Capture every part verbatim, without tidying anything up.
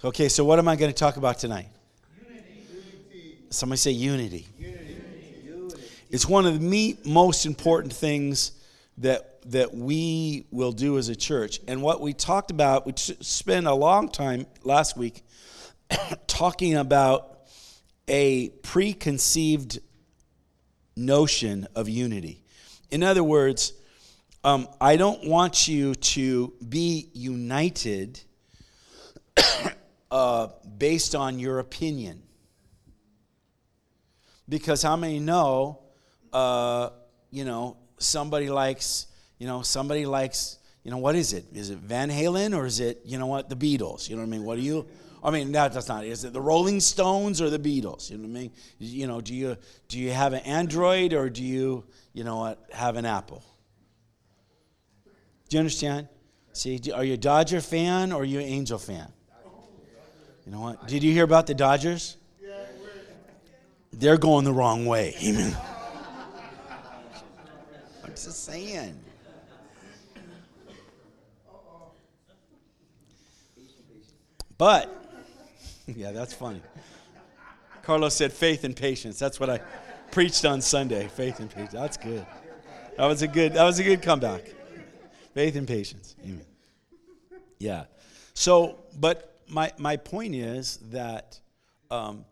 Okay, so what am I going to talk about tonight? Unity. Somebody say unity. Unity. It's one of the me- most important things that that we will do as a church. And what we talked about, we t- spent a long time last week talking about a preconceived notion of unity. In other words, um, I don't want you to be united uh, based on your opinion. Because how many know, uh, you know, somebody likes, you know, somebody likes, you know, what is it? Is it Van Halen or is it, you know what, the Beatles? You know what I mean? What do you, I mean, no, that's not, is it the Rolling Stones or the Beatles? You know what I mean? You know, do you, do you have an Android or do you, you know what, have an Apple? Do you understand? See, are you a Dodger fan or are you an Angel fan? You know what? Did you hear about the Dodgers? They're going the wrong way. Amen. I'm just saying. But, yeah, that's funny. Carlos said faith and patience. That's what I preached on Sunday. Faith and patience. That's good. That was a good. That was a good comeback. Faith and patience. Amen. Yeah. So, but my my point is that um,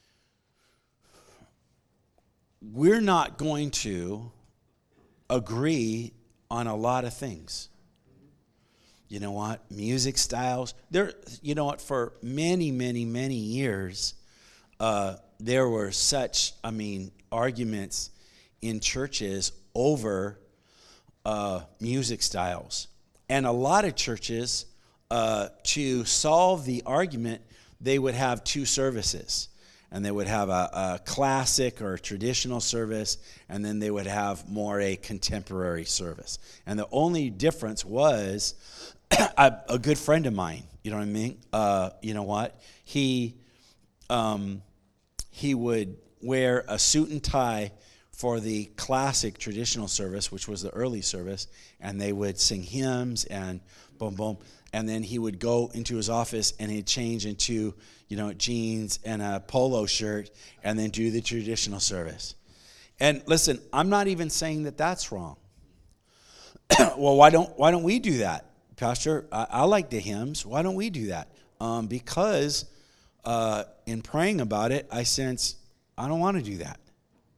we're not going to agree on a lot of things. You know what? Music styles. There. You know what? For many, many, many years, uh, there were such, I mean, arguments in churches over uh, music styles, and a lot of churches, uh, to solve the argument, they would have two services. And they would have a, a classic or a traditional service, and then they would have more a contemporary service. And the only difference was a, a good friend of mine, you know what I mean? Uh, you know what? He um, he would wear a suit and tie for the classic traditional service, which was the early service, and they would sing hymns and boom, boom. And then he would go into his office and he'd change into, you know, jeans and a polo shirt and then do the traditional service. And listen, I'm not even saying that that's wrong. Well, why don't why don't we do that, Pastor? I, I like the hymns. Why don't we do that? Um, because uh, in praying about it, I sense I don't want to do that.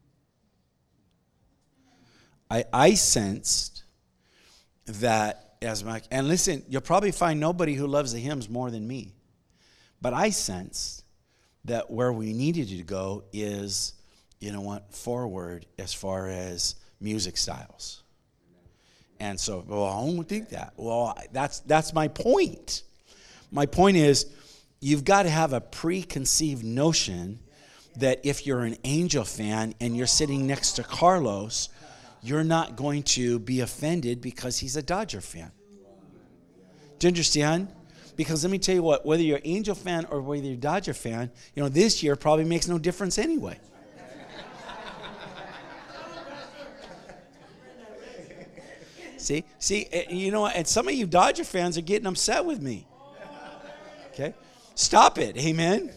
I I sensed that. As my, and listen, you'll probably find nobody who loves the hymns more than me. But I sensed that where we needed to go is, you know what, forward as far as music styles. And so, well, I don't think that. Well, that's that's my point. My point is, you've got to have a preconceived notion that if you're an Angel fan and you're sitting next to Carlos, you're not going to be offended because he's a Dodger fan. Do you understand? Because let me tell you what, whether you're an Angel fan or whether you're a Dodger fan, you know, this year probably makes no difference anyway. see, see, you know, and some of you Dodger fans are getting upset with me. Okay? Stop it, amen?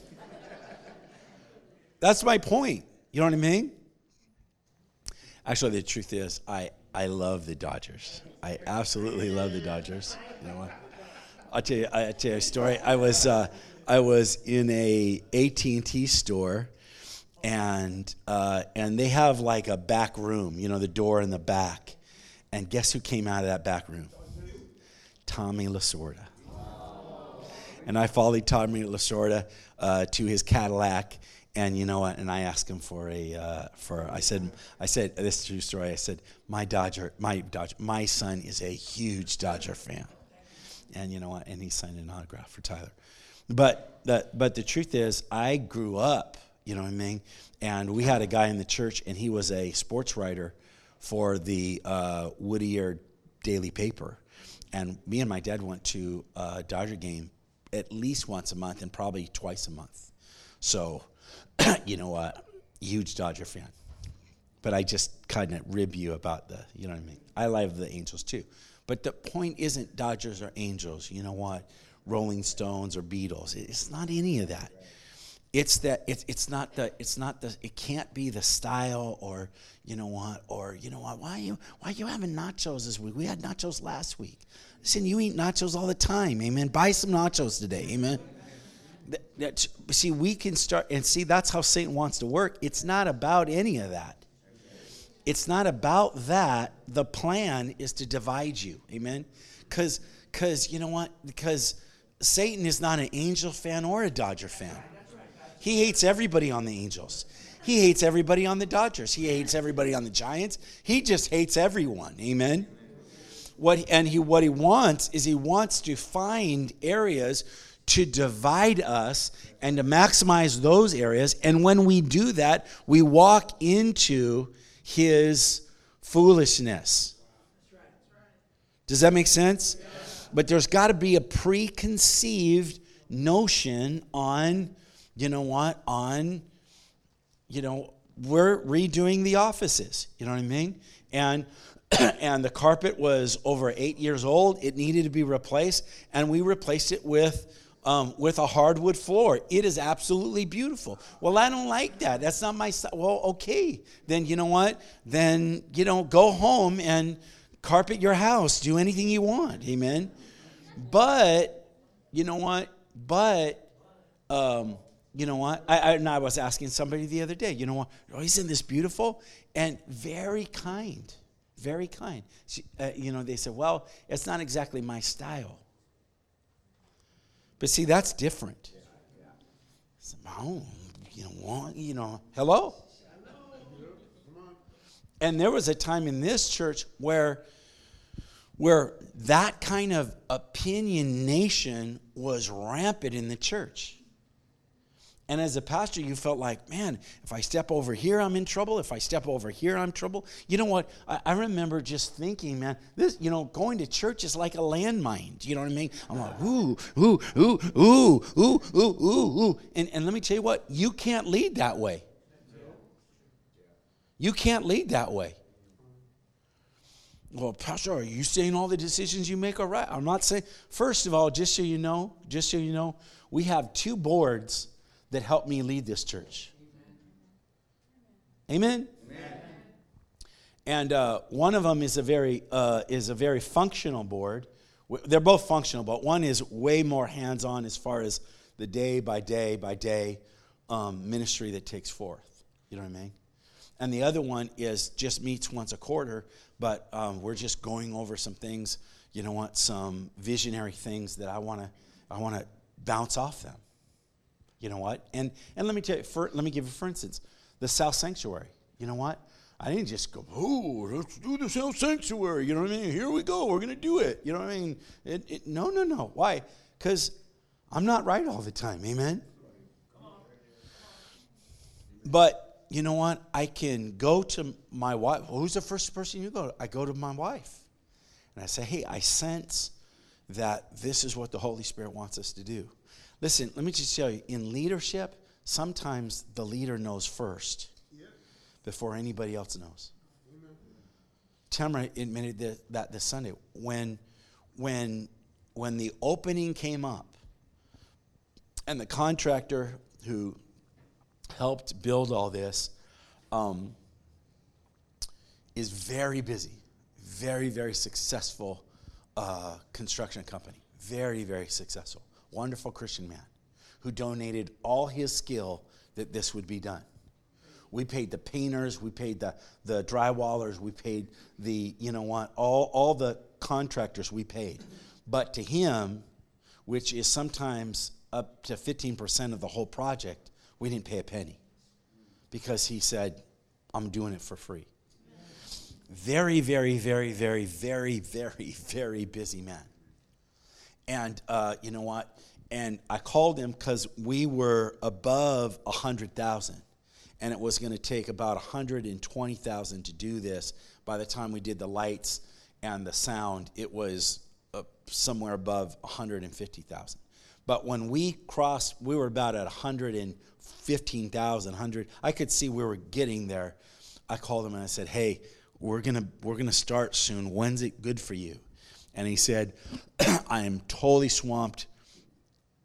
That's my point. You know what I mean? Actually, the truth is, I, I love the Dodgers. I absolutely love the Dodgers. You know what? I'll tell you, I'll tell you a story. I was uh, I was in a A T and T store, and uh, and they have like a back room, you know, the door in the back. And guess who came out of that back room? Tommy Lasorda. And I followed Tommy Lasorda uh, to his Cadillac. And you know what? And I asked him for a uh, for. I said, I said this is a true story. I said, my Dodger, my Dodger, my son is a huge Dodger fan. And you know what? And he signed an autograph for Tyler. But the but the truth is, I grew up. You know what I mean? And we had a guy in the church, and he was a sports writer for the uh, Whittier Daily Paper. And me and my dad went to a Dodger game at least once a month, and probably twice a month. So. You know what? Huge Dodger fan. But I just kind of rib you about the, you know what I mean? I love the Angels too. But the point isn't Dodgers or Angels. You know what? Rolling Stones or Beatles. It's not any of that. It's that it's it's not the it's not the it can't be the style or you know what or you know what why are you why are you having nachos this week? We had nachos last week. Listen, you eat nachos all the time, amen. Buy some nachos today, amen. That, that, see, we can start and see that's how Satan wants to work. It's not about any of that. It's not about that. The plan is to divide you, amen. Because because you know what? Because Satan is not an Angel fan or a Dodger fan. He hates everybody on the Angels. He hates everybody on the Dodgers. He hates everybody on the Giants. He just hates everyone. Amen. What and he what he wants is he wants to find areas to divide us and to maximize those areas. And when we do that, we walk into his foolishness. Does that make sense? But there's got to be a preconceived notion on You know what? On, you know, we're redoing the offices. You know what I mean? And and the carpet was over eight years old. It needed to be replaced, and we replaced it with um, with a hardwood floor. It is absolutely beautiful. Well, I don't like that. That's not my style. Well, okay. Then you know what? Then you know, go home and carpet your house. Do anything you want. Amen. But you know what? But um, You know what? I, I, and I was asking somebody the other day, you know what? Oh, isn't this beautiful? And very kind, very kind. She, uh, you know, they said, well, it's not exactly my style. But see, that's different. So, oh, you know, you know, hello? And there was a time in this church where, where that kind of opinionation was rampant in the church. And as a pastor, you felt like, man, if I step over here, I'm in trouble. If I step over here, I'm in trouble. You know what? I, I remember just thinking, man, this, you know, going to church is like a landmine. Do you know what I mean? I'm like, ooh, ooh, ooh, ooh, ooh, ooh, ooh, ooh. And, and let me tell you what, you can't lead that way. You can't lead that way. Well, Pastor, are you saying all the decisions you make are right? I'm not saying. First of all, just so you know, just so you know, we have two boards that helped me lead this church. Amen? Amen. And uh, one of them is a very uh, is a very functional board. They're both functional, but one is way more hands-on as far as the day by day by day um, ministry that takes forth. You know what I mean? And the other one is just meets once a quarter, but um, we're just going over some things. You know what? Some visionary things that I want to I want to bounce off them. You know what? And and let me tell you, for, let me give you, for instance, the South Sanctuary. You know what? I didn't just go, oh, let's do the South Sanctuary. You know what I mean? Here we go. We're going to do it. You know what I mean? It, it, no, no, no. Why? Because I'm not right all the time. Amen? But you know what? I can go to my wife. Well, who's the first person you go to? I go to my wife. And I say, hey, I sense that this is what the Holy Spirit wants us to do. Listen, let me just tell you, in leadership, sometimes the leader knows first before anybody else knows. Tamara admitted that, that this Sunday. When, when, when the opening came up and the contractor who helped build all this um, is very busy, very, very successful uh, construction company, very, very successful. Wonderful Christian man who donated all his skill that this would be done. We paid the painters, we paid the, the drywallers, we paid the, you know what, all, all the contractors we paid. But to him, which is sometimes up to fifteen percent of the whole project, we didn't pay a penny because he said, I'm doing it for free. Very, very, very, very, very, very, very busy man. And uh, you know what? And I called him because we were above one hundred thousand. And it was going to take about one hundred twenty thousand to do this. By the time we did the lights and the sound, it was uh, somewhere above one hundred fifty thousand. But when we crossed, we were about at one hundred fifteen thousand, one hundred. I could see we were getting there. I called him and I said, hey, we're going to we're going to start soon. When's it good for you? And he said, I am totally swamped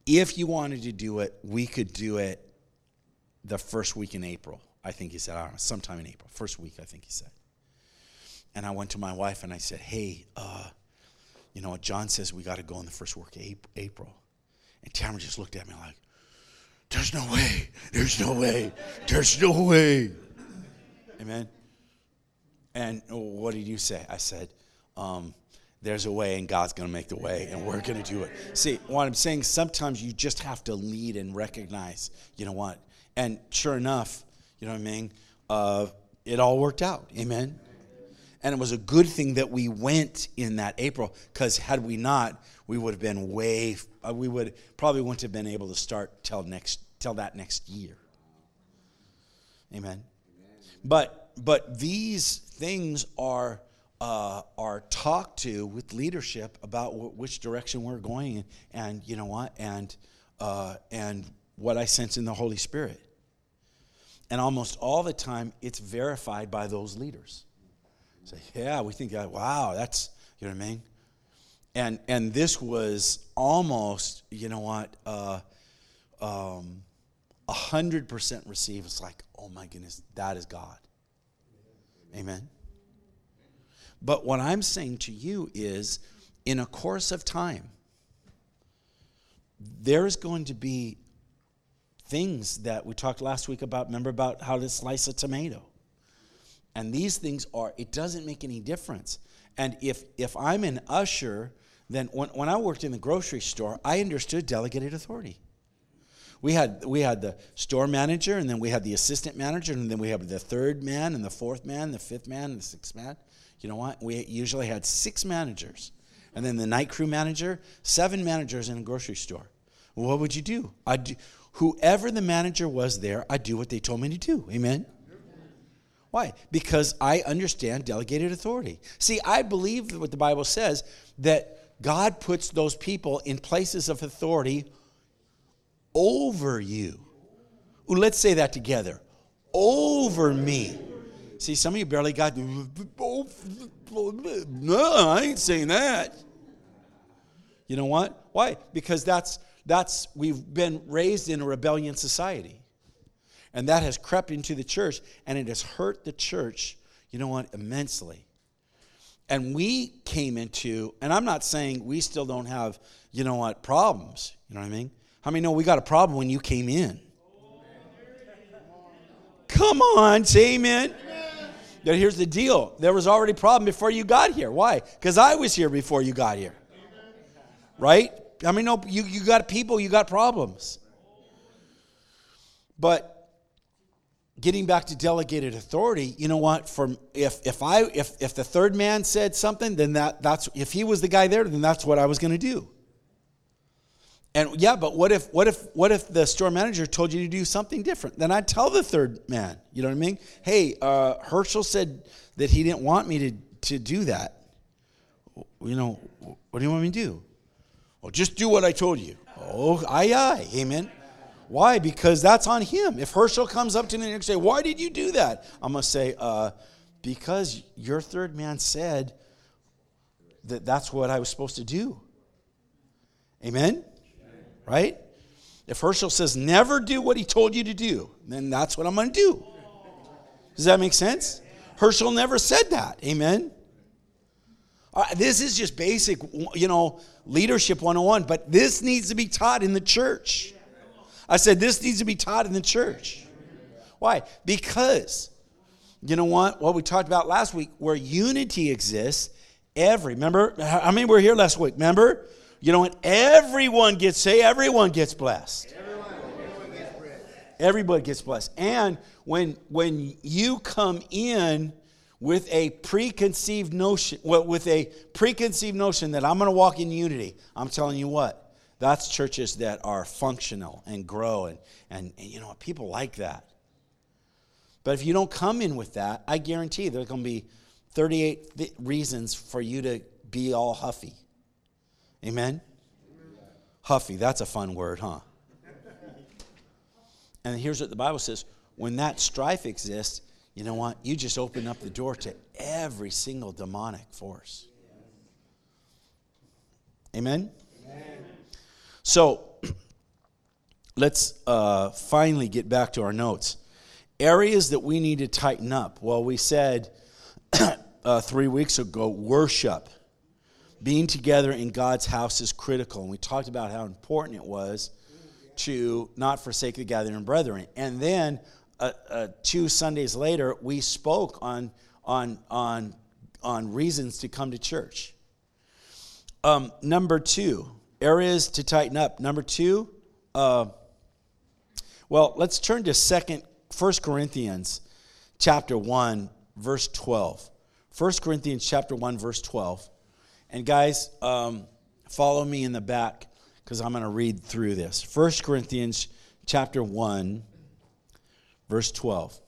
if you wanted to do it, we could do it the first week in April. I think he said, I don't know, sometime in April. First week, I think he said. And I went to my wife and I said, hey, uh, you know what, John says we got to go in the first week of April. And Tamara just looked at me like, there's no way, there's no way, there's no way. Amen. And what did you say? I said, um, there's a way and God's going to make the way and we're going to do it. See, what I'm saying, sometimes you just have to lead and recognize, you know what? And sure enough, you know what I mean? Uh, it all worked out. Amen. And it was a good thing that we went in that April, because had we not, we would have been way, uh, we would probably wouldn't have been able to start till next, till that next year. Amen. But but these things are uh, are talked to with leadership about w- which direction we're going, and, and you know what, and uh, and what I sense in the Holy Spirit. And almost all the time, it's verified by those leaders. Say, yeah, we think, wow, that's, you know what I mean? And and this was almost, you know what, uh, um, one hundred percent received. It's like, oh my goodness, that is God. Amen. But what I'm saying to you is, in a course of time, there's going to be things that we talked last week about. Remember about how to slice a tomato. And these things are, it doesn't make any difference. And if if I'm an usher, then when, when I worked in the grocery store, I understood delegated authority. We had we had the store manager, and then we had the assistant manager, and then we had the third man, and the fourth man, the fifth man, and the sixth man. You know what? We usually had six managers. And then the night crew manager, seven managers in a grocery store. Well, what would you do? I'd do? Whoever the manager was there, I'd do what they told me to do. Amen? Why? Because I understand delegated authority. See, I believe what the Bible says, that God puts those people in places of authority over you. Ooh, let's say that together. Over me. See, some of you barely got, no, I ain't saying that. You know what? Why? Because that's, that's, we've been raised in a rebellion society. And that has crept into the church, and it has hurt the church, you know what, immensely. And we came into, and I'm not saying we still don't have, you know what, problems. You know what I mean? How many know we got a problem when you came in? Come on, say amen. Now, here's the deal. There was already a problem before you got here. Why? Because I was here before you got here. Right? I mean, no, you, you got people, you got problems. But getting back to delegated authority, you know what? For if if I if if the third man said something, then that that's if he was the guy there, then that's what I was going to do. And yeah, but what if what if what if the store manager told you to do something different? Then I'd tell the third man. You know what I mean? Hey, uh, Herschel said that he didn't want me to to do that. You know, what do you want me to do? Well, just do what I told you. Oh, aye, aye, amen. Why? Because that's on him. If Herschel comes up to me and say, why did you do that? I'm going to say, uh, because your third man said that that's what I was supposed to do. Amen? Right? If Herschel says, never do what he told you to do, then that's what I'm going to do. Does that make sense? Herschel never said that. Amen? Uh, this is just basic, you know, leadership one oh one, but this needs to be taught in the church. I said this needs to be taught in the church. Why? Because, you know what? What we talked about last week, where unity exists, every, remember, how many were here last week? Remember? You know what? Everyone gets, say everyone gets blessed. Everyone, everyone gets blessed. Everybody gets blessed. And when, when you come in with a preconceived notion, well, with a preconceived notion that I'm going to walk in unity, I'm telling you what. That's churches that are functional and grow, and, and, and you know, people like that. But if you don't come in with that, I guarantee there's going to be thirty-eight th- reasons for you to be all huffy. Amen? Huffy, that's a fun word, huh? And here's what the Bible says. When that strife exists, you know what? You just open up the door to every single demonic force. Amen? Amen. So, let's uh, finally get back to our notes. Areas that we need to tighten up. Well, we said uh, three weeks ago, worship. Being together in God's house is critical. And we talked about how important it was to not forsake the gathering of brethren. And then uh, uh, two Sundays later, we spoke on, on, on, on reasons to come to church. Um, number two, areas to tighten up. Number two, uh, well, let's turn to second, First Corinthians chapter one, verse twelve. First Corinthians chapter one, verse twelve. And guys, um, follow me in the back because I'm going to read through this. First Corinthians chapter one, verse twelve.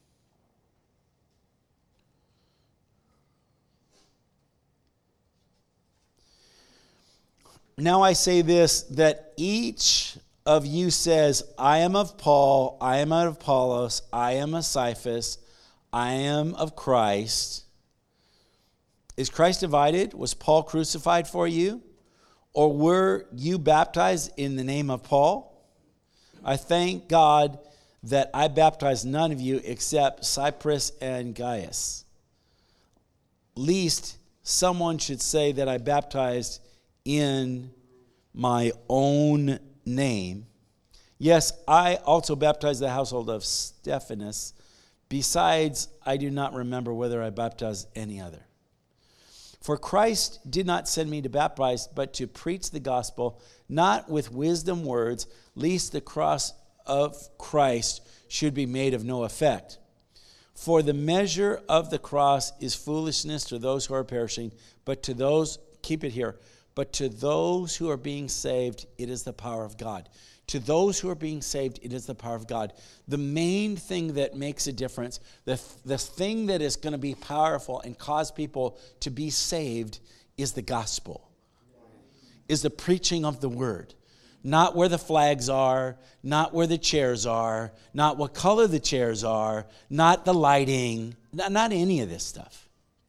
Now I say this, that each of you says, I am of Paul, I am of Apollos, I am of Cephas, I am of Christ. Is Christ divided? Was Paul crucified for you? Or were you baptized in the name of Paul? I thank God that I baptized none of you except Cyprus and Gaius. Least someone should say that I baptized in my own name. Yes, I also baptized the household of Stephanas. Besides, I do not remember whether I baptized any other. For Christ did not send me to baptize, but to preach the gospel, not with wisdom words, lest the cross of Christ should be made of no effect. For the measure of the cross is foolishness to those who are perishing, but to those, keep it here, but to those who are being saved, it is the power of God. To those who are being saved, it is the power of God. The main thing that makes a difference, the, the thing that is going to be powerful and cause people to be saved is the gospel, is the preaching of the word. Not where the flags are, not where the chairs are, not what color the chairs are, not the lighting, not, not any of this stuff.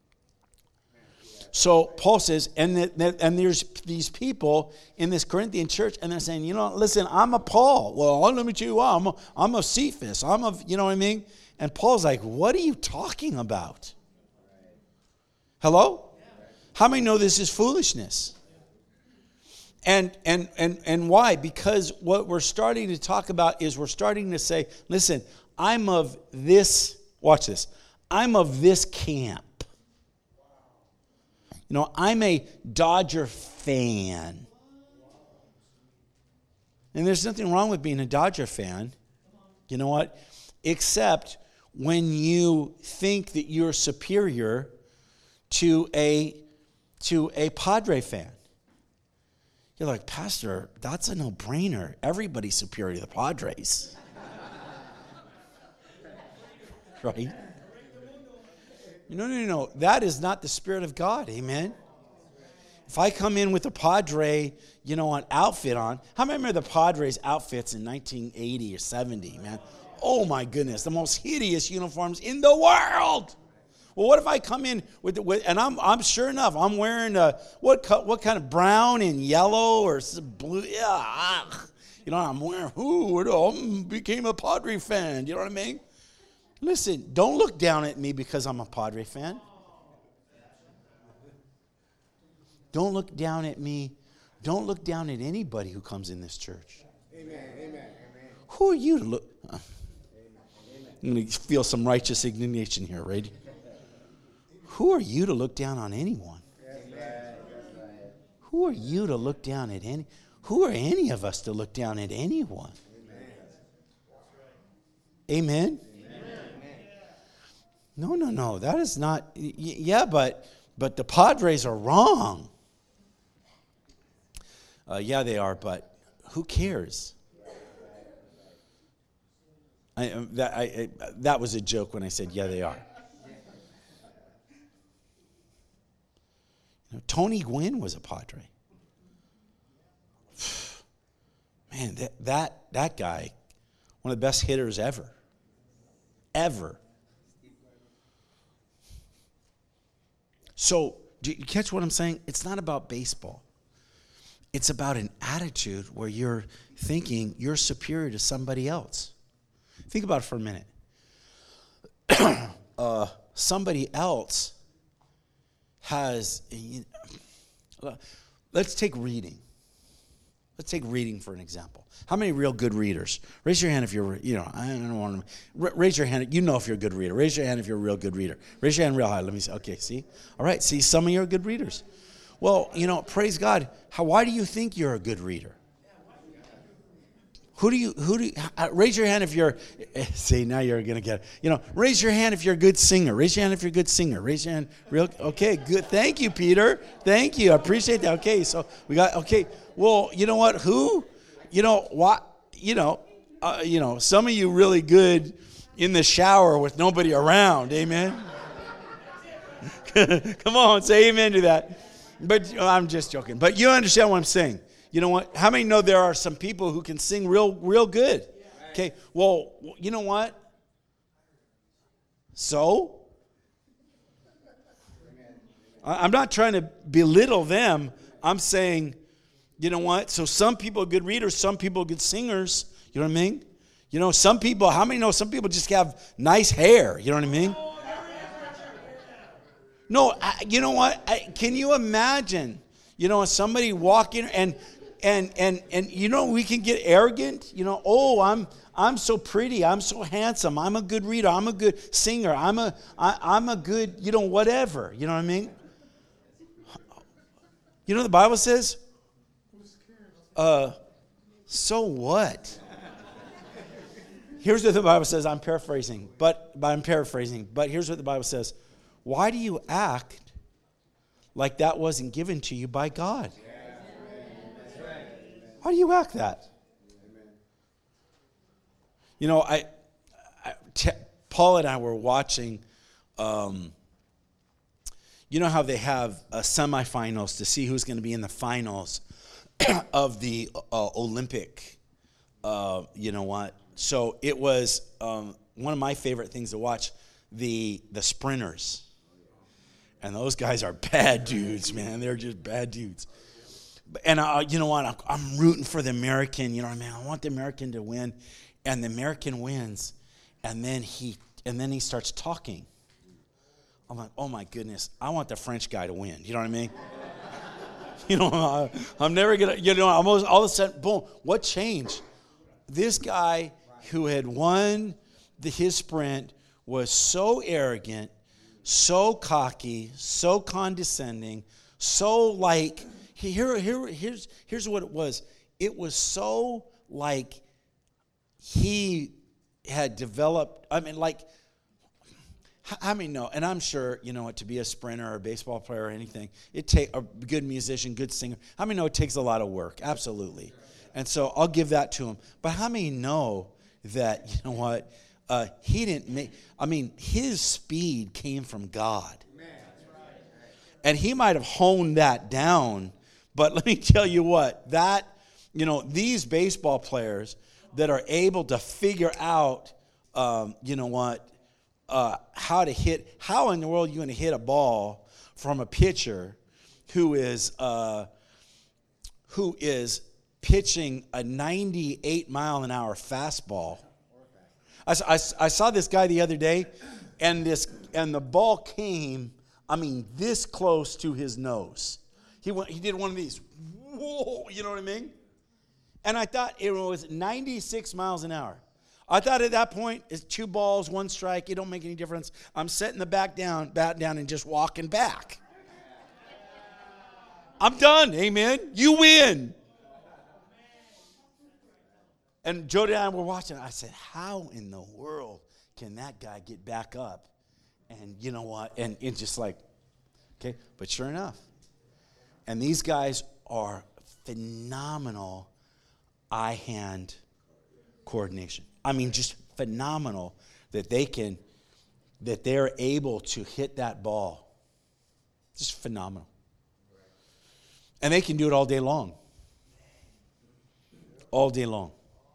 So Paul says, and, the, and there's these people in this Corinthian church, and they're saying, you know, listen, I'm a Paul. Well, let me tell you what, I'm a, I'm a Cephas. I'm a, you know what I mean? And Paul's like, what are you talking about? Hello? How many know this is foolishness? And, and, and, and why? Because what we're starting to talk about is we're starting to say, listen, I'm of this, watch this, I'm of this camp. You know, I'm a Dodger fan. And there's nothing wrong with being a Dodger fan. You know what? Except when you think that you're superior to a, to a Padre fan. You're like, Pastor, that's a no-brainer. Everybody's superior to the Padres. Right? No, no, no, no. That is not the Spirit of God. Amen. If I come in with a Padre, you know, an outfit on. How many remember the Padres outfits in nineteen eighty or seventy, man? Oh, my goodness. The most hideous uniforms in the world. Well, what if I come in with, with and I'm, I'm sure enough, I'm wearing a, what, what kind of brown and yellow or blue? Yeah. You know, I'm wearing, who I became a Padre fan. You know what I mean? Listen, don't look down at me because I'm a Padre fan. Don't look down at me. Don't look down at anybody who comes in this church. Amen. Amen. Who are you to look? Uh, I'm going to feel some righteous indignation here, right? Who are you to look down on anyone? Who are you to look down at any? Who are any of us to look down at anyone? Amen. No, no, no. That is not. Y- yeah, but but the Padres are wrong. Uh, yeah, they are. But who cares? I, that I, I, that was a joke when I said, yeah, they are. You know, Tony Gwynn was a Padre. Man, that that that guy, one of the best hitters ever, ever. So, do you catch what I'm saying? It's not about baseball. It's about an attitude where you're thinking you're superior to somebody else. Think about it for a minute. uh, somebody else has, you know, let's take reading. Let's take reading for an example. How many real good readers? Raise your hand if you're, you know, I don't want to, raise your hand. You know if you're a good reader. Raise your hand if you're a real good reader. Raise your hand real high. Let me see. Okay, see? All right, see, some of you are good readers. Well, you know, praise God. How, why do you think you're a good reader? Who do you, who do you, uh, raise your hand if you're, see, now you're going to get it. You know, raise your hand if you're a good singer. Raise your hand if you're a good singer. Raise your hand. Real, okay, good. Thank you, Peter. Thank you. I appreciate that. Okay, so we got, okay. Well, you know what? Who? You know, what? You know, uh, you know, some of you really good in the shower with nobody around. Amen? Come on, say amen to that. But oh, I'm just joking. But you understand what I'm saying. You know what? How many know there are some people who can sing real, real good? Okay. Well, you know what? So? I'm not trying to belittle them. I'm saying, you know what? So some people are good readers. Some people are good singers. You know what I mean? You know, some people, how many know some people just have nice hair? You know what I mean? No, I, you know what? I, can you imagine, you know, somebody walking and and and and you know, we can get arrogant. You know, oh, I'm I'm so pretty, I'm so handsome, I'm a good reader, I'm a good singer, I'm a I, I'm a good, you know, whatever. You know what I mean? You know what the Bible says? Uh, so what? Here's what the Bible says. I'm paraphrasing, but, but I'm paraphrasing. But here's what the Bible says. Why do you act like that wasn't given to you by God? Why do you act that? You know, I, I t- Paul and I were watching, um, you know how they have uh, semifinals to see who's going to be in the finals of the uh, Olympic, uh, you know what? So it was um, one of my favorite things to watch, the the sprinters. And those guys are bad dudes, man. They're just bad dudes. And uh, you know what? I'm, I'm rooting for the American. You know what I mean? I want the American to win. And the American wins. And then he and then he starts talking. I'm like, oh my goodness, I want the French guy to win. You know what I mean? You know, I, I'm never gonna. You know, almost all of a sudden, boom. What changed? This guy who had won the, his sprint was so arrogant, so cocky, so condescending, so like, here, here, here's, here's what it was. It was so like he had developed, I mean, like, I mean, no, and I'm sure, you know, to be a sprinter or a baseball player or anything, it take a good musician, good singer. How many know it takes a lot of work? Absolutely. And so I'll give that to him. But how many know that, you know what, uh, he didn't make, I mean, his speed came from God. And he might have honed that down, but let me tell you what, that, you know, these baseball players that are able to figure out, um, you know what, uh, how to hit, how in the world are you going to hit a ball from a pitcher who is, uh, who is pitching a ninety-eight mile an hour fastball. I, I, I saw this guy the other day, and this and the ball came, I mean, this close to his nose. He went, he did one of these, whoa, you know what I mean? And I thought it was ninety-six miles an hour. I thought at that point, it's two balls, one strike, it don't make any difference. I'm setting the back down, bat down, and just walking back. I'm done, amen. You win. And Jody and I were watching. I said, how in the world can that guy get back up? And you know what? And it's just like, okay. But sure enough. And these guys are phenomenal eye-hand coordination. I mean, just phenomenal that they can, that they're able to hit that ball. Just phenomenal. And they can do it all day long. All day long.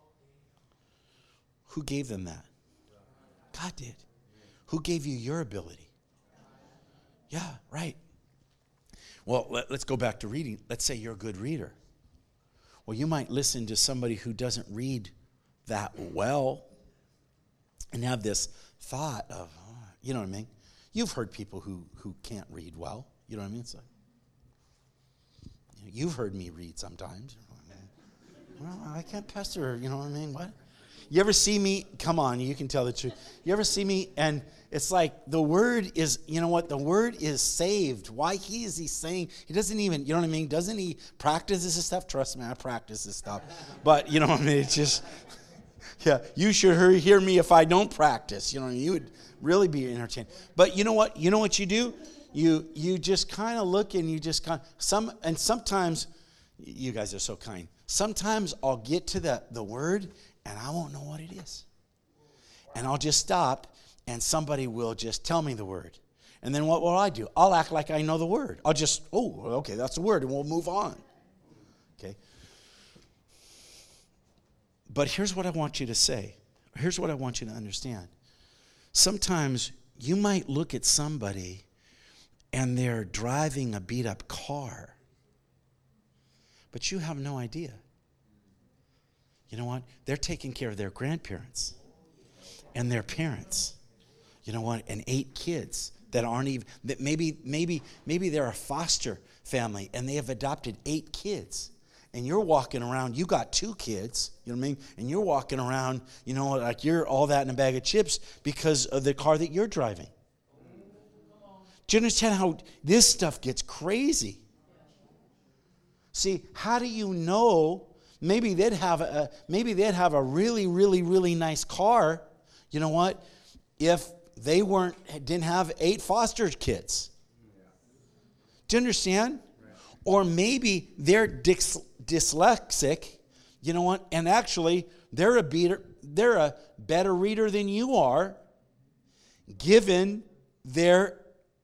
Who gave them that? God did. Who gave you your ability? Yeah, right. Well, let, let's go back to reading. Let's say you're a good reader. Well, you might listen to somebody who doesn't read that well and have this thought of, oh, you know what I mean? You've heard people who, who can't read well. You know what I mean? It's like, you know, you've heard me read sometimes. Well, I can't pastor, you know what I mean? What? You ever see me, come on, you can tell the truth. You ever see me, and it's like the word is, you know what, the word is saved. Why he is he saying, he doesn't even, you know what I mean? Doesn't he practice this stuff? Trust me, I practice this stuff. But, you know what I mean? It's just, yeah, you should hear me if I don't practice. You know what I mean? You would really be entertained. But you know what? You know what you do? You you just kind of look and you just kind of, some, and sometimes, you guys are so kind. Sometimes I'll get to the, the word and I won't know what it is. And I'll just stop and somebody will just tell me the word. And then what will I do? I'll act like I know the word. I'll just, oh, okay, that's the word, and we'll move on. Okay? But here's what I want you to say. Here's what I want you to understand. Sometimes you might look at somebody and they're driving a beat-up car, but you have no idea. You know what? They're taking care of their grandparents and their parents. You know what? And eight kids that aren't even, that maybe, maybe, maybe they're a foster family and they have adopted eight kids. And you're walking around, you got two kids, you know what I mean? And you're walking around, you know, like you're all that in a bag of chips because of the car that you're driving. Do you understand how this stuff gets crazy? See, how do you know? Maybe they'd have a maybe they'd have a really, really, really nice car. You know what? If they weren't didn't have eight foster kids. Do you understand? Or maybe they're dys, dyslexic. You know what? And actually, they're a beater, they're a better reader than you are, given their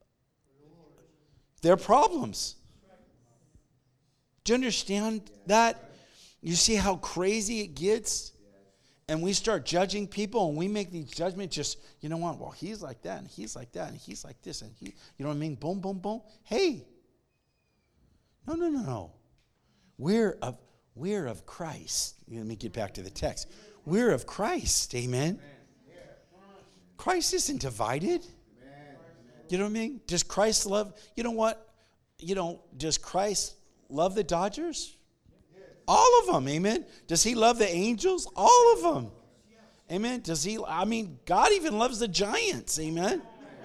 their problems. Do you understand that? You see how crazy it gets? And we start judging people and we make these judgments just, you know what? Well, he's like that and he's like that and he's like this and he, you know what I mean? Boom, boom, boom. Hey. No, no, no, no. We're of, we're of Christ. Let me get back to the text. We're of Christ. Amen. Christ isn't divided. You know what I mean? Does Christ love, you know what? You know, does Christ love the Dodgers? All of them, amen. Does he love the Angels? All of them. Amen. Does he, I mean, God even loves the Giants, amen.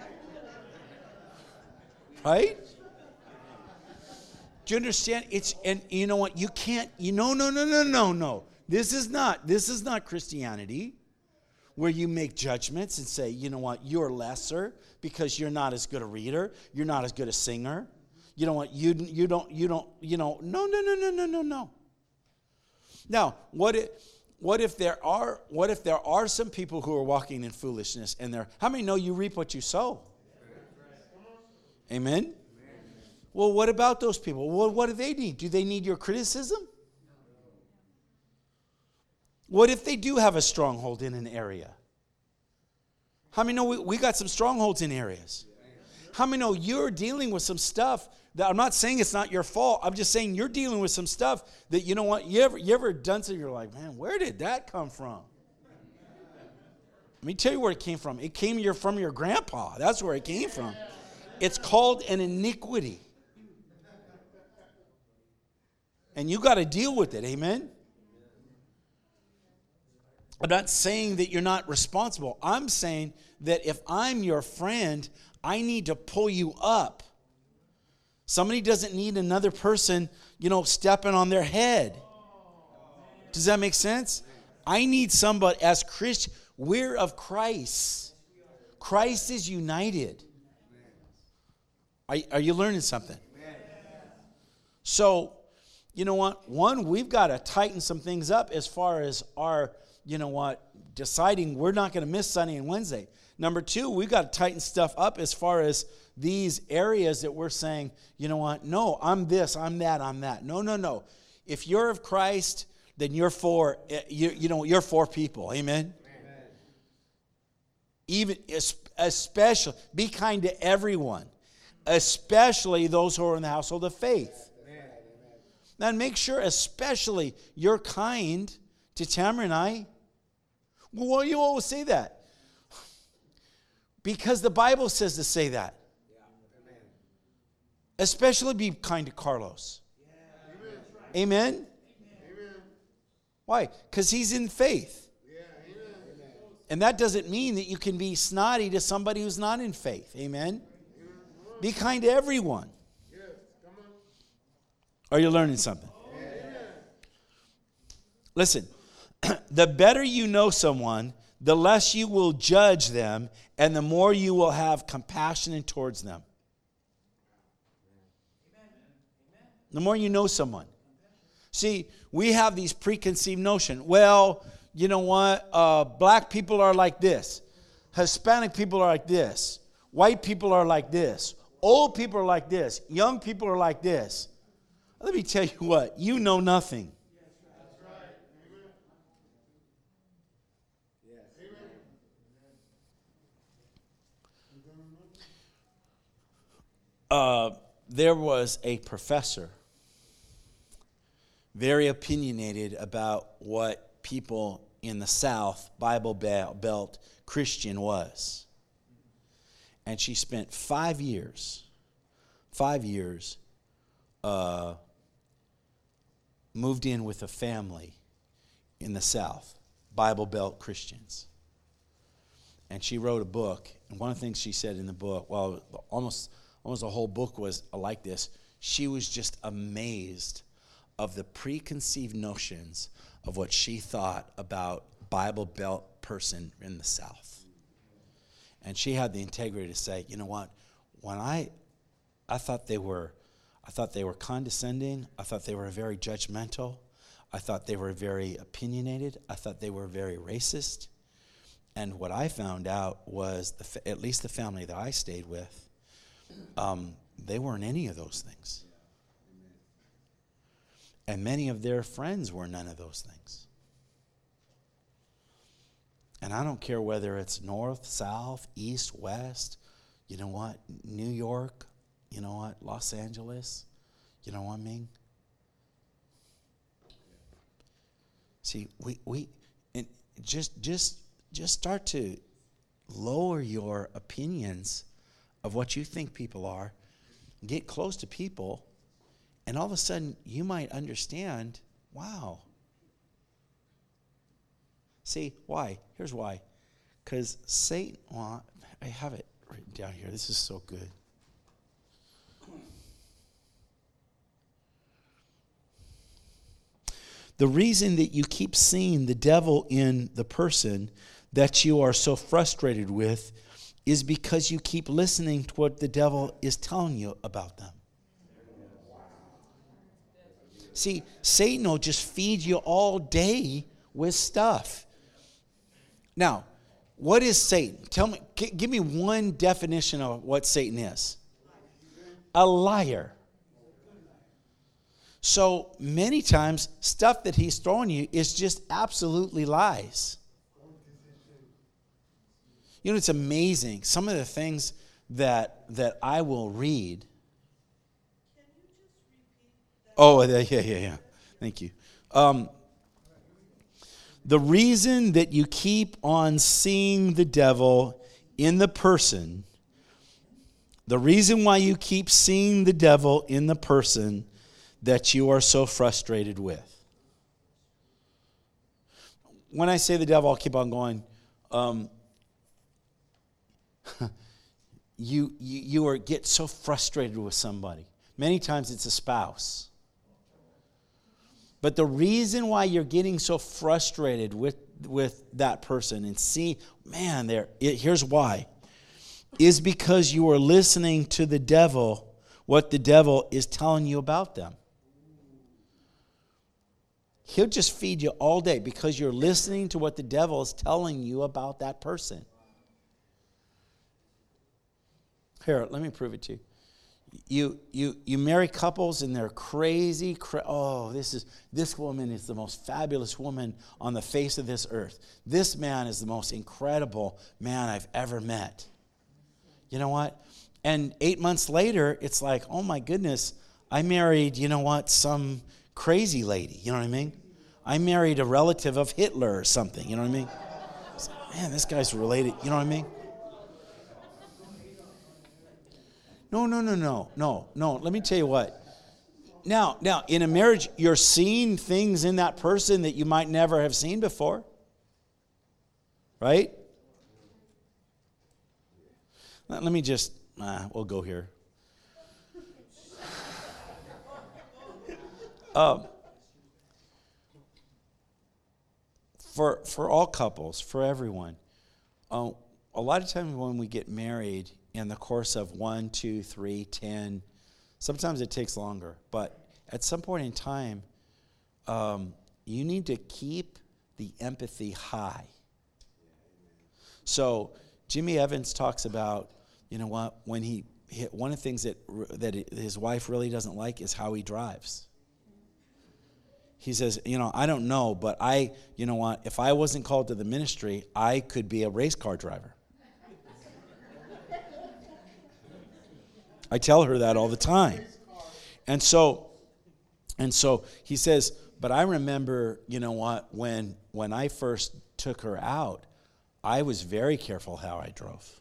Right? Do you understand? It's, and you know what? You can't, you know, no, no, no, no, no. This is not, this is not Christianity where you make judgments and say, you know what? You're lesser because you're not as good a reader. You're not as good a singer. You know what? You, you don't, you don't, you know, no, no, no, no, no, no, no. Now, what if, what if there are what if there are some people who are walking in foolishness and they're, how many know you reap what you sow? Amen? Amen. Well, what about those people? Well, what do they need? Do they need your criticism? What if they do have a stronghold in an area? How many know we, we got some strongholds in areas? How many know you're dealing with some stuff that, I'm not saying it's not your fault. I'm just saying you're dealing with some stuff that, you know what, you ever, you ever done something, you're like, man, where did that come from? Let me tell you where it came from. It came your, from your grandpa. That's where it came from. It's called an iniquity. And you got to deal with it, amen? I'm not saying that you're not responsible. I'm saying that if I'm your friend, I need to pull you up. Somebody doesn't need another person, you know, stepping on their head. Does that make sense? I need somebody, as Christian, we're of Christ. Christ is united. Are, are you learning something? So, you know what? One, we've got to tighten some things up as far as our, you know what, deciding we're not going to miss Sunday and Wednesday. Number two, we've got to tighten stuff up as far as these areas that we're saying, you know what, no, I'm this, I'm that, I'm that. No, no, no. If you're of Christ, then you're for, you, you know, you're for people. Amen? Amen. Even, especially, be kind to everyone, especially those who are in the household of faith. Amen. Then make sure especially you're kind to Tamara and I. Well, why do you always say that? Because the Bible says to say that. Yeah. Especially be kind to Carlos. Yeah. Amen? Amen? Amen. Why? Because he's in faith. Yeah. Amen. And that doesn't mean that you can be snotty to somebody who's not in faith. Amen? Amen. Be kind to everyone. Yes. Come on. Are you learning something? Amen. Listen, the better you know someone, the less you will judge them, and the more you will have compassion towards them. The more you know someone. See, we have these preconceived notions. Well, you know what? Uh, black people are like this. Hispanic people are like this. White people are like this. Old people are like this. Young people are like this. Let me tell you what. You know nothing. Uh, there was a professor, very opinionated about what people in the South, Bible Belt, Christian was. And she spent five years, five years, uh, moved in with a family in the South, Bible Belt Christians. And she wrote a book. And one of the things she said in the book, well, almost... Almost the whole book was like this. She was just amazed of the preconceived notions of what she thought about Bible Belt person in the South. And she had the integrity to say, you know what? When I, I thought they were, I thought they were condescending. I thought they were very judgmental. I thought they were very opinionated. I thought they were very racist. And what I found out was, the, at least the family that I stayed with, Um, they weren't any of those things. And many of their friends were none of those things. And I don't care whether it's north, south, east, west, you know what, New York, you know what, Los Angeles, you know what I mean? See, we, we and just just just start to lower your opinions of what you think people are, get close to people, and all of a sudden you might understand, wow. See, why? Here's why. Because Satan, well, I have it written down here. This is so good. The reason that you keep seeing the devil in the person that you are so frustrated with is because you keep listening to what the devil is telling you about them. See, Satan will just feed you all day with stuff. Now, what is Satan? Tell me, g- give me one definition of what Satan is. A liar. So many times, stuff that he's throwing you is just absolutely lies. You know, it's amazing. Some of the things that that I will read. Can you just repeat that? Oh, yeah, yeah, yeah. Thank you. Um, the reason that you keep on seeing the devil in the person, the reason why you keep seeing the devil in the person that you are so frustrated with. When I say the devil, I'll keep on going. Um, you, you you are get so frustrated with somebody. Many times it's a spouse. But the reason why you're getting so frustrated with, with that person and see, man, there, it, here's why, is because you are listening to the devil, what the devil is telling you about them. He'll just feed you all day because you're listening to what the devil is telling you about that person. Here, let me prove it to you. You you you marry couples and they're crazy. Cra- oh, this is this woman is the most fabulous woman on the face of this earth. This man is the most incredible man I've ever met. You know what? And eight months later, it's like, oh my goodness, I married, you know what, some crazy lady. You know what I mean? I married a relative of Hitler or something. You know what I mean? Man, this guy's related. You know what I mean? No, no, no, no, no, no. Let me tell you what. Now, now, in a marriage, you're seeing things in that person that you might never have seen before. Right? Let, let me just, uh, we'll go here. Um, for for all couples, for everyone, uh, a lot of times when we get married in the course of one, two, three, ten, sometimes it takes longer, but at some point in time, um, you need to keep the empathy high. So Jimmy Evans talks about, you know what, when he, he one of the things that that his wife really doesn't like is how he drives. He says, you know, I don't know, but I, you know what, if I wasn't called to the ministry, I could be a race car driver. I tell her that all the time. And so, and so he says, but I remember, you know what, when when I first took her out, I was very careful how I drove.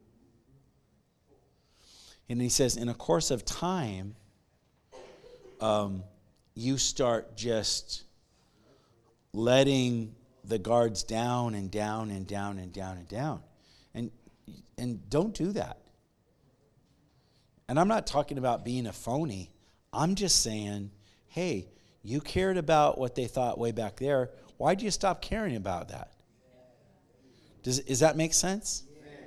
And he says, in a course of time, um, you start just letting the guards down and down and down and down and down. And and don't do that. And I'm not talking about being a phony. I'm just saying, hey, you cared about what they thought way back there. Why'd you stop caring about that? Does, does that make sense?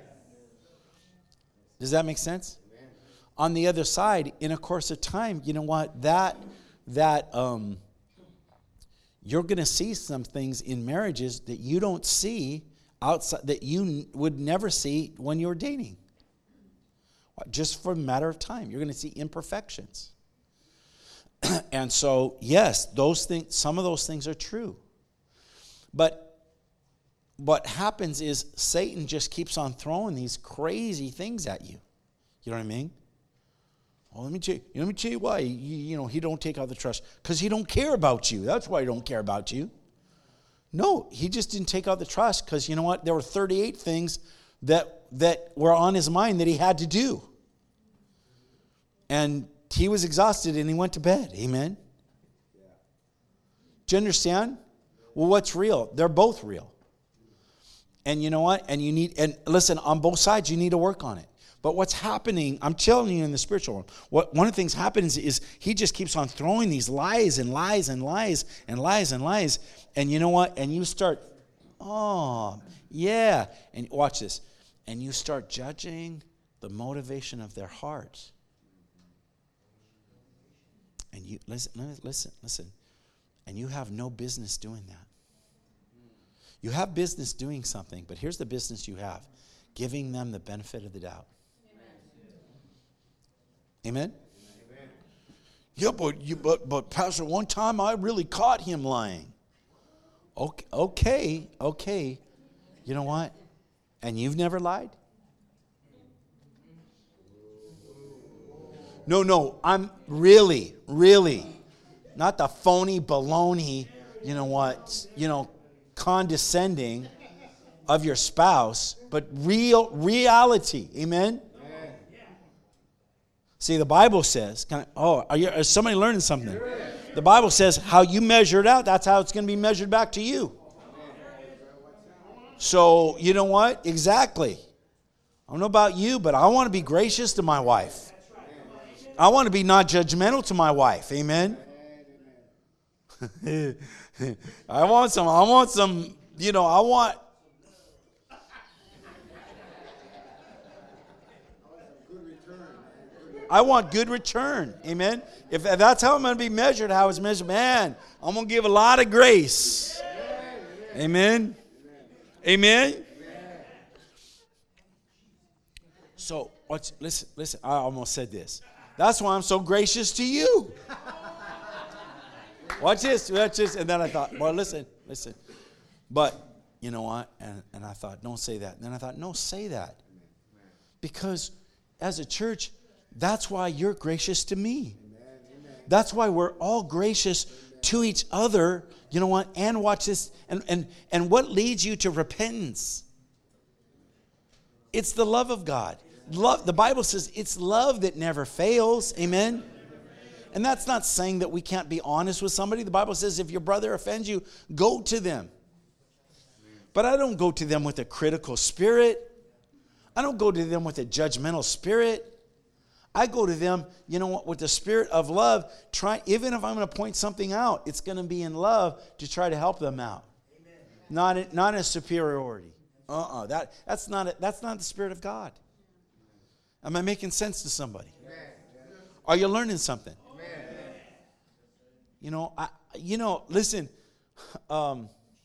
Does that make sense? On the other side, in a course of time, you know what? That that um, you're going to see some things in marriages that you don't see outside, that you n- would never see when you're dating. Just for a matter of time, you're going to see imperfections. And so, yes, those things, some of those things are true. But what happens is Satan just keeps on throwing these crazy things at you. You know what I mean? Well, let me tell you, let me tell you why. You, you know, he don't take out the trust. Because he don't care about you. That's why he don't care about you. No, he just didn't take out the trust because, you know what? There were thirty-eight things that that were on his mind that he had to do. And he was exhausted and he went to bed. Amen? Do you understand? Well, what's real? They're both real. And you know what? And you need, and listen, on both sides, you need to work on it. But what's happening, I'm telling you in the spiritual world, what one of the things happens is he just keeps on throwing these lies and lies and lies and lies and lies. And you know what? And you start, oh, yeah. And watch this. And you start judging the motivation of their heart. And you, listen, listen, listen. And you have no business doing that. You have business doing something, but here's the business you have. Giving them the benefit of the doubt. Amen? Amen? Yeah, but, you, but, but Pastor, one time I really caught him lying. Okay, okay, okay. You know what? And you've never lied? No, no, I'm really, really, not the phony baloney, you know what, you know, condescending of your spouse, but real reality. Amen? Amen. See, the Bible says, can I, oh, are you, is somebody learning something? The Bible says how you measure it out, that's how it's going to be measured back to you. So, you know what? Exactly. I don't know about you, but I want to be gracious to my wife. I want to be not judgmental to my wife. Amen? I want some, I want some, you know, I want... I want good return. Amen? If that's how I'm going to be measured, how it's measured, man, I'm going to give a lot of grace. Amen? Amen? So, what's, listen, listen, I almost said this. That's why I'm so gracious to you. Watch this, watch this. And then I thought, well, listen, listen. But, you know what? And, and I thought, don't say that. And then I thought, no, say that. Because as a church, that's why you're gracious to me. That's why we're all gracious to each other, you know what? And watch this. And, and, and what leads you to repentance? It's the love of God. Love, the Bible says it's love that never fails. Amen? And that's not saying that we can't be honest with somebody. The Bible says if your brother offends you, go to them. But I don't go to them with a critical spirit. I don't go to them with a judgmental spirit. I go to them, you know what, with the spirit of love. Try, even if I'm going to point something out, it's going to be in love to try to help them out. Amen. Not in, not in superiority. Uh-uh. That, that's, not a, that's not the Spirit of God. Am I making sense to somebody? Amen. Are you learning something? Amen. You know, I, you know, listen, um,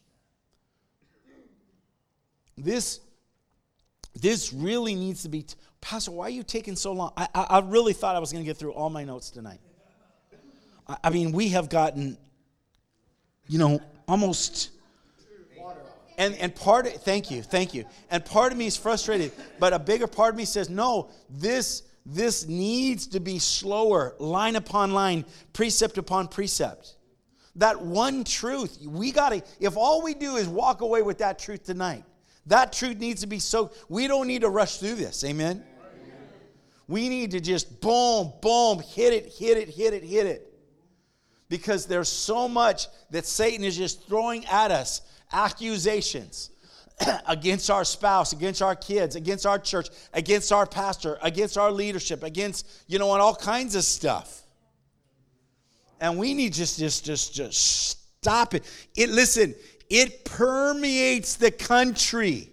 this, this really needs to be, t- Pastor, why are you taking so long? I, I, I really thought I was going to get through all my notes tonight. I, I mean, we have gotten, you know, almost... And and part of, thank you, thank you. And part of me is frustrated, but a bigger part of me says, no, this this needs to be slower, line upon line, precept upon precept. That one truth, we got to, if all we do is walk away with that truth tonight, that truth needs to be so, we don't need to rush through this, amen? Amen. We need to just boom, boom, hit it, hit it, hit it, hit it. Because there's so much that Satan is just throwing at us. Accusations against our spouse, against our kids, against our church, against our pastor, against our leadership, against, you know, and all kinds of stuff. And we need just, just, just, just stop it. It, listen, it permeates the country.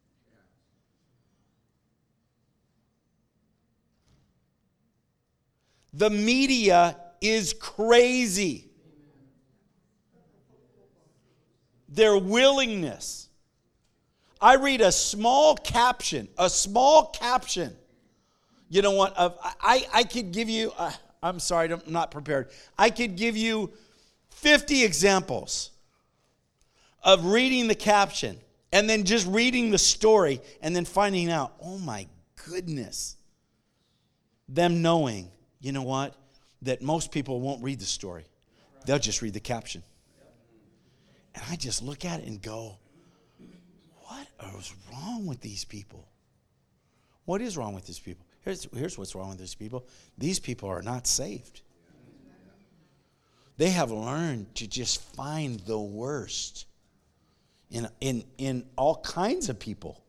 The media is crazy. Their willingness. I read a small caption, a small caption. You know what? Of I, I could give you, uh, I'm sorry, I'm not prepared. I could give you fifty examples of reading the caption and then just reading the story and then finding out, oh my goodness, them knowing, you know what, that most people won't read the story. They'll just read the caption. And I just look at it and go, what is wrong with these people? What is wrong with these people? Here's, here's what's wrong with these people. These people are not saved. They have learned to just find the worst in, in, in all kinds of people.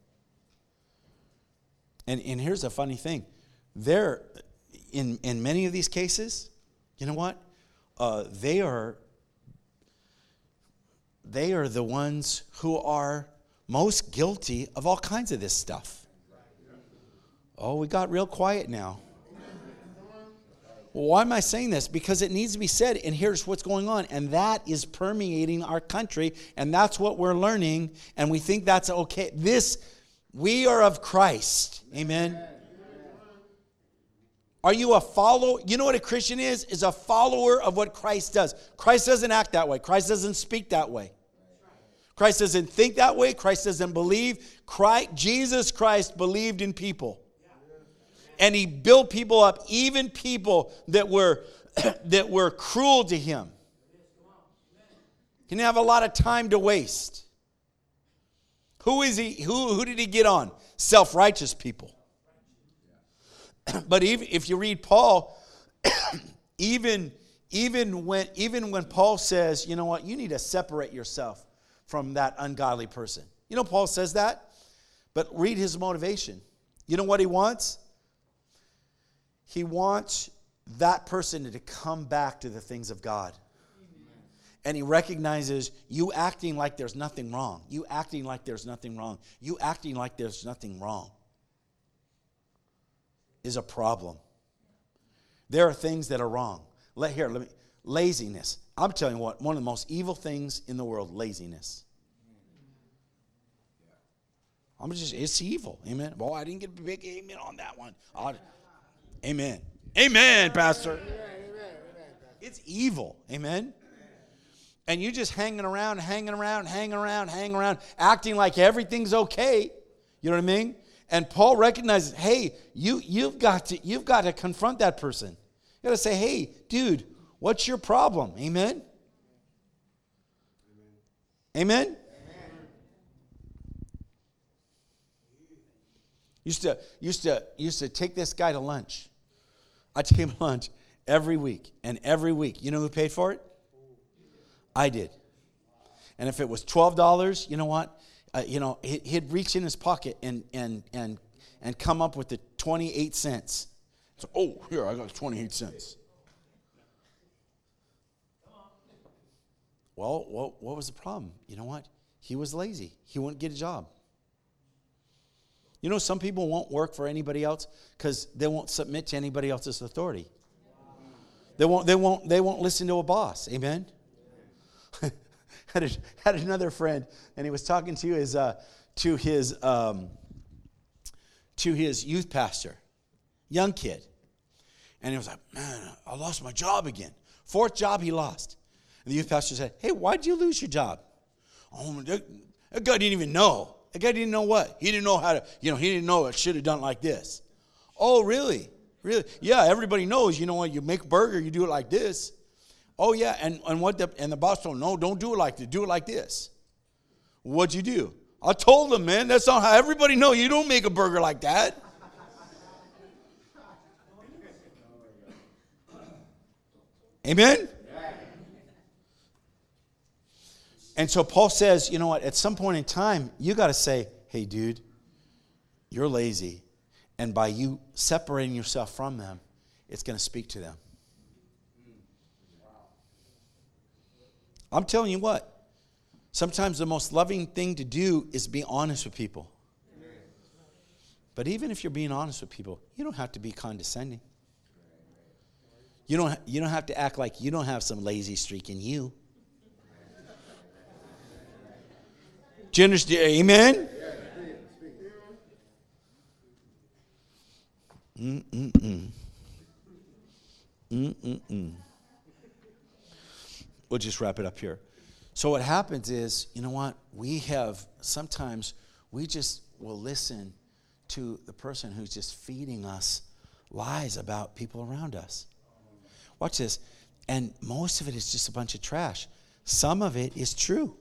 And, and here's a funny thing. They're, in, in many of these cases, you know what? Uh, they are... They are the ones who are most guilty of all kinds of this stuff. Oh, we got real quiet now. Well, why am I saying this? Because it needs to be said, and here's what's going on. And that is permeating our country, and that's what we're learning, and we think that's okay. This, we are of Christ. Amen. Are you a follower? You know what a Christian is? Is a follower of what Christ does. Christ doesn't act that way. Christ doesn't speak that way. Christ doesn't think that way. Christ doesn't believe. Christ, Jesus Christ believed in people. And he built people up, even people that were, that were cruel to him. He didn't have a lot of time to waste. Who is he? Who, who did he get on? Self-righteous people. But even if you read Paul, even, even, when, even when Paul says, you know what, you need to separate yourself from that ungodly person. You know Paul says that? But read his motivation. You know what he wants? He wants that person to come back to the things of God. And he recognizes you acting like there's nothing wrong. You acting like there's nothing wrong. You acting like there's nothing wrong. Is a problem. There are things that are wrong. Let here, let me laziness. I'm telling you what, one of the most evil things in the world, laziness. I'm just, it's evil. Amen. Boy, I didn't get a big amen on that one. I'll, amen. Amen, Pastor. Amen, amen, amen. It's evil. Amen. And you just hanging around, hanging around, hanging around, hanging around, acting like everything's okay. You know what I mean? And Paul recognizes, hey, you, you've got to, you've got to confront that person. You got to say, hey, dude, what's your problem? Amen? Amen? Used to, used to, used to take this guy to lunch. I take him to lunch every week. And every week, you know who paid for it? I did. And if it was twelve dollars, you know what? Uh, you know, he, he'd reach in his pocket and and and and come up with the twenty-eight cents. So, oh, here, I got twenty-eight cents. Well, what, what was the problem? You know what? He was lazy. He wouldn't get a job. You know, some people won't work for anybody else because they won't submit to anybody else's authority. They won't, they won't, they won't listen to a boss. Amen? had, a, had another friend, and he was talking to his, uh, to his, um, to his youth pastor, young kid. And he was like, man, I lost my job again. Fourth job he lost. And the youth pastor said, hey, why'd you lose your job? Oh, that, that guy didn't even know. That guy didn't know what? He didn't know how to, you know, he didn't know it should have done like this. Oh, really? Really? Yeah, everybody knows, you know, when you make a burger, you do it like this. Oh, yeah, and, and what the, and the boss told him, no, don't do it like this, do it like this. What'd you do? I told him, man, that's not how everybody knows. You don't make a burger like that. Amen? And so Paul says, you know what, at some point in time, you got to say, hey, dude, you're lazy. And by you separating yourself from them, it's going to speak to them. I'm telling you what, sometimes the most loving thing to do is be honest with people. But even if you're being honest with people, you don't have to be condescending. You don't, you don't have to act like you don't have some lazy streak in you. Do you understand? Amen? Mm-mm-mm. Mm-mm-mm. We'll just wrap it up here. So what happens is, you know what? We have, sometimes we just will listen to the person who's just feeding us lies about people around us. Watch this. And most of it is just a bunch of trash. Some of it is true.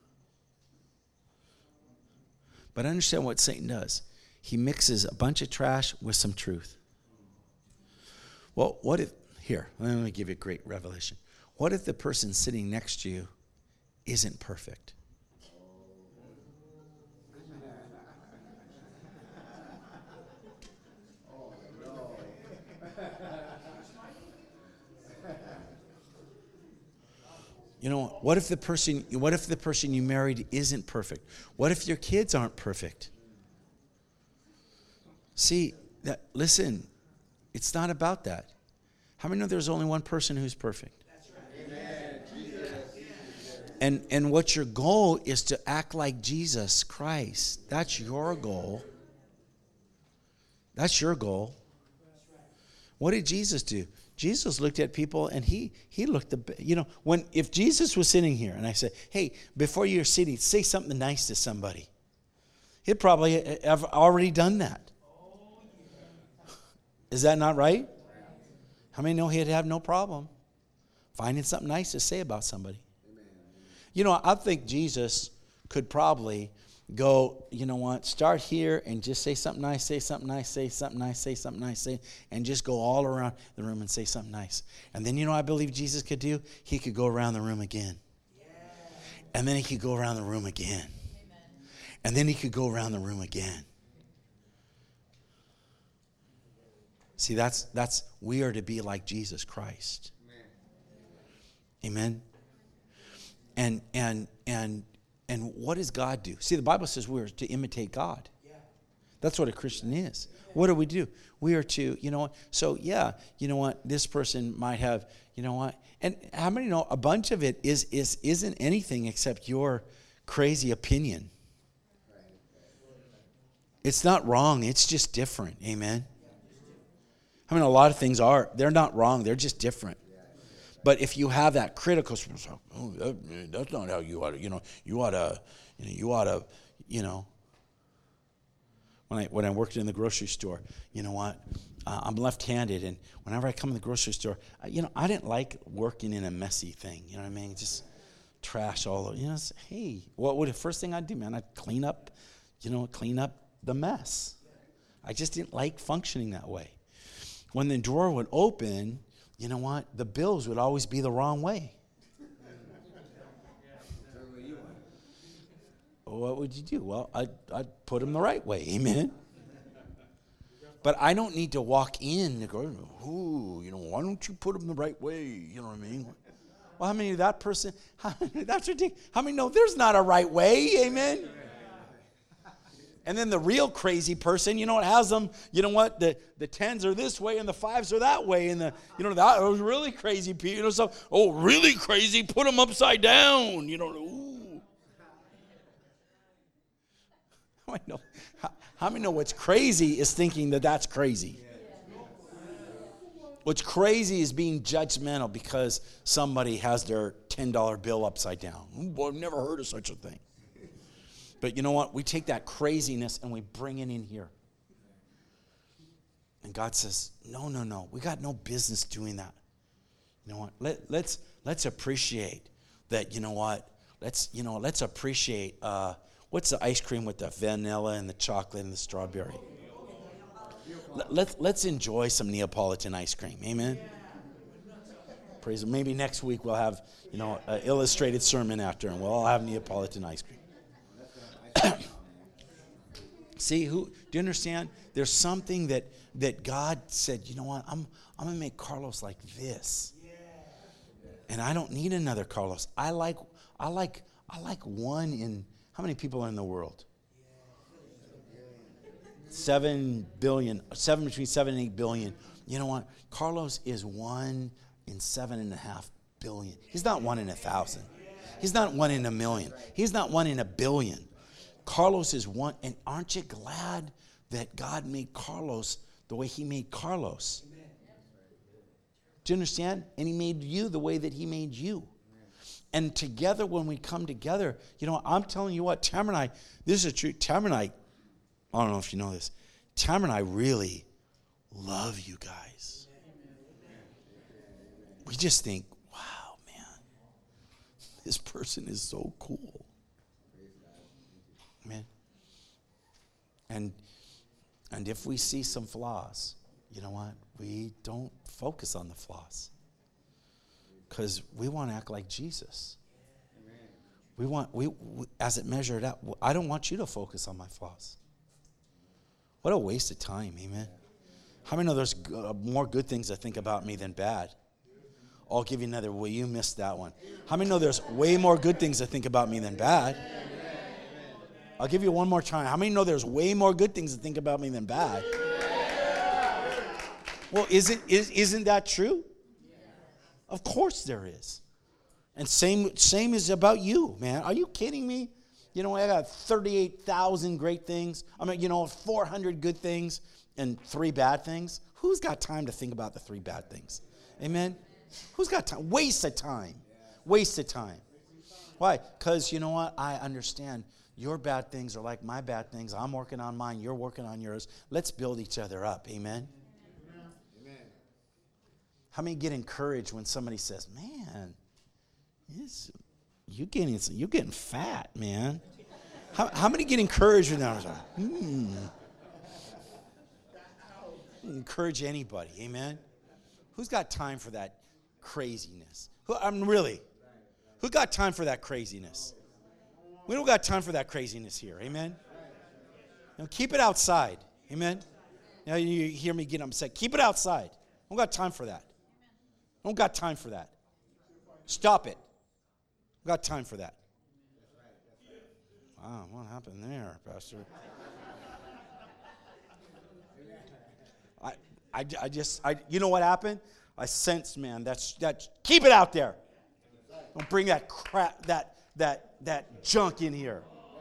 But understand what Satan does. He mixes a bunch of trash with some truth. Well, what if, here, let me give you a great revelation. What if the person sitting next to you isn't perfect? You know, what if the person what if the person you married isn't perfect? What if your kids aren't perfect? See, that listen, it's not about that. How many know there's only one person who's perfect? That's right. Amen. And and what your goal is to act like Jesus Christ. That's your goal. That's your goal. What did Jesus do? Jesus looked at people and he he looked the you know when if Jesus was sitting here and I said, hey, before you're sitting, say something nice to somebody, he'd probably have already done that. Is that not right? How many know he'd have no problem finding something nice to say about somebody? You know, I think Jesus could probably go, you know what, start here and just say something nice, say something nice, say something nice, say something nice, say, and just go all around the room and say something nice. And then, you know what I believe Jesus could do? He could go around the room again. Yeah. And then he could go around the room again. Amen. And then he could go around the room again. See, that's, that's we are to be like Jesus Christ. Amen. Amen. And, and, and, And what does God do? See, the Bible says we're to imitate God. Yeah. That's what a Christian is. Yeah. What do we do? We are to, you know what? So, yeah, you know what? This person might have, you know what? And how many know a bunch of it is, is, isn't anything except your crazy opinion? It's not wrong. It's just different. Amen? I mean, a lot of things are. They're not wrong. They're just different. But if you have that critical, oh, that, that's not how you ought to, you know, you ought to, you know, you ought to, you know. When I when I worked in the grocery store, you know what, uh, I'm left-handed, and whenever I come in the grocery store, I, you know, I didn't like working in a messy thing. You know what I mean? Just trash all over. You know, hey, what would the first thing I'd do, man? I'd clean up, you know, clean up the mess. I just didn't like functioning that way. When the drawer would open, you know what? The bills would always be the wrong way. What would you do? Well, I'd, I'd put them the right way. Amen. But I don't need to walk in and go, ooh, you know, why don't you put them the right way? You know what I mean? Well, how many of that person, that's ridiculous. How many know there's not a right way? Amen. And then the real crazy person, you know what, has them, you know what, the, the tens are this way and the fives are that way. And the, you know, that was really crazy people. You know, so, oh, really crazy, put them upside down. You know, ooh. I know. How, how many know what's crazy is thinking that that's crazy? What's crazy is being judgmental because somebody has their ten dollar bill upside down. Ooh, I've never heard of such a thing. But you know what? We take that craziness and we bring it in here. And God says, no, no, no. We got no business doing that. You know what? Let, let's let's appreciate that, you know what? Let's, you know, let's appreciate uh, what's the ice cream with the vanilla and the chocolate and the strawberry? Let's, let's enjoy some Neapolitan ice cream. Amen? Praise Him. Maybe next week we'll have, you know, an illustrated sermon after, and we'll all have Neapolitan ice cream. See, who do you understand? There's something that, that God said, you know what, I'm, I'm going to make Carlos like this. And I don't need another Carlos. I like, I like, I like one in, how many people are in the world? Seven billion, seven between seven and eight billion. You know what? Carlos is one in seven and a half billion. He's not one in a thousand. He's not one in a million. He's not one in a billion. Carlos is one, and aren't you glad that God made Carlos the way He made Carlos? Do you understand? And He made you the way that He made you. And together, when we come together, you know, I'm telling you what, Tamara and I, this is true. Tamara and I, I don't know if you know this, Tamara and I really love you guys. We just think, wow, man, this person is so cool. Amen. And and if we see some flaws, you know what? We don't focus on the flaws. Because we want to act like Jesus. We want, we, we as it measured out, I don't want you to focus on my flaws. What a waste of time, amen. How many know there's uh, more good things to think about me than bad? I'll give you another, well, you missed that one. How many know there's way more good things to think about me than bad? I'll give you one more time. How many know there's way more good things to think about me than bad? Well, isn't, is, isn't that true? Of course there is. And same, same is about you, man. Are you kidding me? You know, I got thirty-eight thousand great things. I mean, you know, four hundred good things and three bad things. Who's got time to think about the three bad things? Amen? Who's got time? Waste of time. Waste of time. Why? Because you know what? I understand your bad things are like my bad things. I'm working on mine. You're working on yours. Let's build each other up. Amen? Amen. How many get encouraged when somebody says, man, yes, you getting, you're getting fat, man? How, how many get encouraged when they're like, hmm. Encourage anybody. Amen? Who's got time for that craziness? Who, I'm really. Who got time for that craziness? We don't got time for that craziness here. Amen? Now, keep it outside. Amen? Now you hear me get upset. Keep it outside. I don't got time for that. I don't got time for that. Stop it. I got time for that. Wow, what happened there, Pastor? I, I, I just, I, you know what happened? I sensed, man, that's, that's, keep it out there. Don't bring that crap, that, that, that junk in here.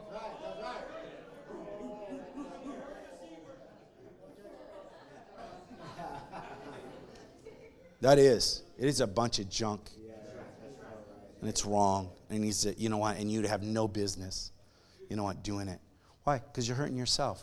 That is. It is a bunch of junk. And it's wrong. And he's, you know what? And you have no business, you know what, doing it. Why? Because you're hurting yourself.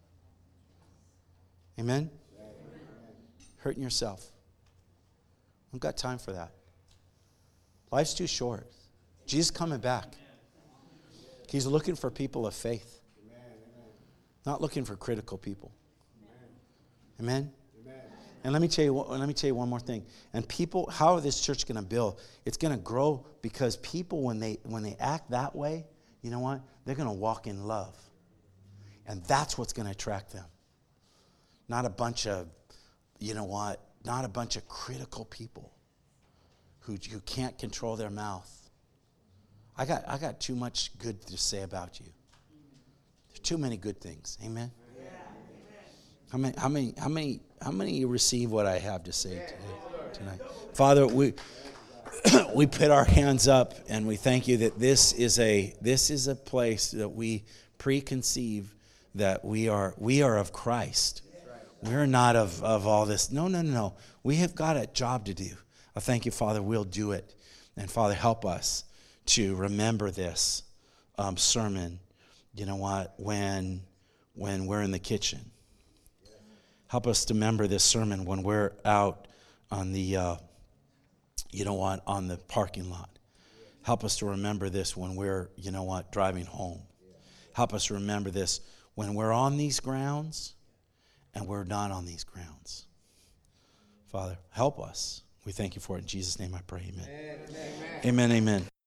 Amen? Hurting yourself. I've got time for that. Life's too short. Jesus coming back. He's looking for people of faith. Not looking for critical people. Amen? And let me tell you, let me tell you one more thing. And people, how is this church going to build? It's going to grow because people, when they when they act that way, you know what? They're going to walk in love. And that's what's going to attract them. Not a bunch of, you know what? Not a bunch of critical people who, who can't control their mouth. I got I got too much good to say about you. There's too many good things. Amen. Yeah. How many how many how many how many receive what I have to say today, tonight? Father, we we put our hands up and we thank you that this is a this is a place that we preconceive that we are we are of Christ. We're not of, of all this. No, no, no, no. We have got a job to do. I thank you, Father, we'll do it. And Father, help us to remember this um, sermon, you know what, when when we're in the kitchen. Help us to remember this sermon when we're out on the, uh, you know what, on the parking lot. Help us to remember this when we're, you know what, driving home. Help us remember this when we're on these grounds and we're not on these grounds. Father, help us. We thank you for it. In Jesus' name I pray, amen. Amen, amen. Amen, amen.